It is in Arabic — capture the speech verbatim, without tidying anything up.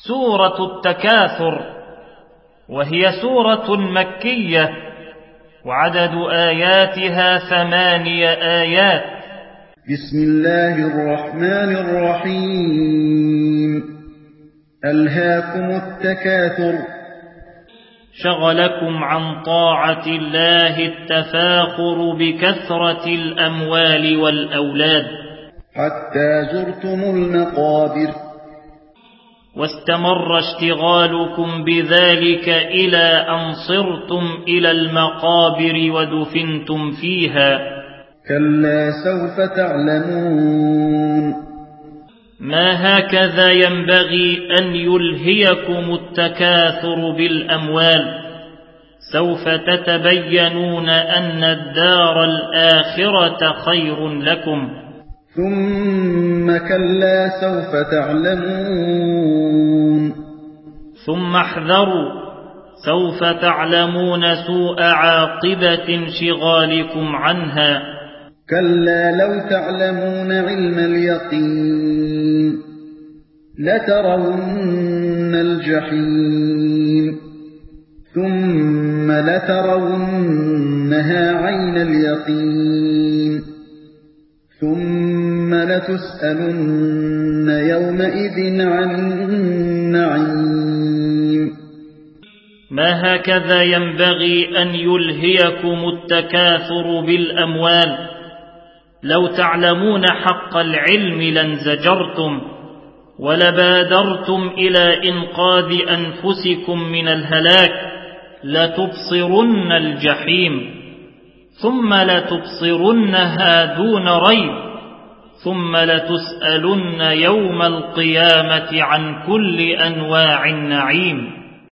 سورة التكاثر، وهي سورة مكية، وعدد آياتها ثماني آيات. بسم الله الرحمن الرحيم. ألهاكم التكاثر. شغلكم عن طاعة الله التفاخر بكثرة الأموال والأولاد، حتى زرتم المقابر. واستمر اشتغالكم بذلك إلى أن صرتم إلى المقابر ودفنتم فيها. كلا سوف تعلمون. ما هكذا ينبغي أن يلهيكم التكاثر بالأموال، سوف تتبينون أن الدار الآخرة خير لكم. ثم كلا سوف تعلمون. ثم احذروا، سوف تعلمون سوء عاقبة انشغالكم عنها. كلا لو تعلمون علم اليقين لترون الجحيم ثم لترونها عين اليقين ثم لتسألن يومئذ عن النعيم. ما هكذا ينبغي أن يلهيكم التكاثر بالأموال، لو تعلمون حق العلم لانزجرتم ولبادرتم إلى إنقاذ أنفسكم من الهلاك، لتبصرن الجحيم ثم لتبصرنها دون ريب ثم لتسألن يوم القيامة عن كل أنواع النعيم.